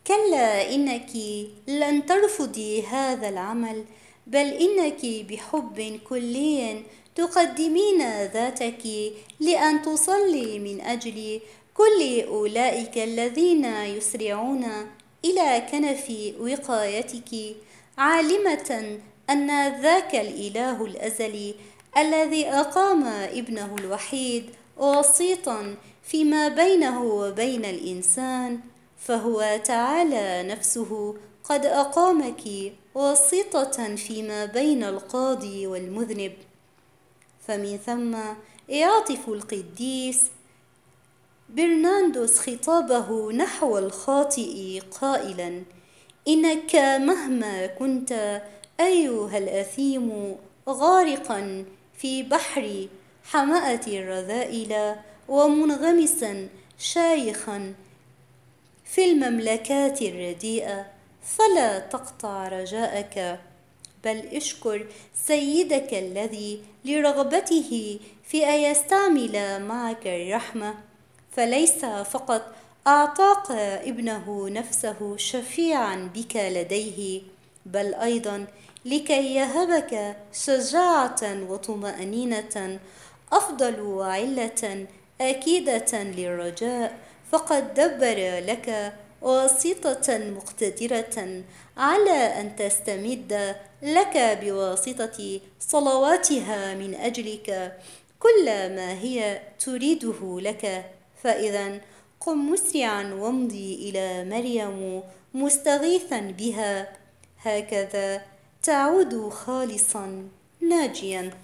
كلا إنك لن ترفضي هذا العمل، بل إنك بحب كلي تقدمين ذاتك لأن تصلي من أجل كل أولئك الذين يسرعون إلى كنف وقايتك، عالمة أن ذاك الإله الأزلي الذي أقام ابنه الوحيد وسيطا فيما بينه وبين الإنسان، فهو تعالى نفسه قد أقامك واسطة فيما بين القاضي والمذنب. فمن ثم يعطف القديس برناردوس خطابه نحو الخاطئ قائلا: إنك مهما كنت أيها الأثيم غارقا في بحر حمأة الرذائل ومنغمسا شايخا في المملكات الرديئة، فلا تقطع رجاءك، بل اشكر سيدك الذي لرغبته في أن يستعمل معك الرحمة، فليس فقط أعطاك ابنه نفسه شفيعا بك لديه، بل أيضا لكي يهبك شجاعة وطمأنينة أفضل علة أكيدة للرجاء، فقد دبر لك واسطة مقتدرة على أن تستمد لك بواسطة صلواتها من أجلك كل ما هي تريده لك. فإذا قم مسرعا وامضي إلى مريم مستغيثا بها، هكذا تعود خالصا ناجيا.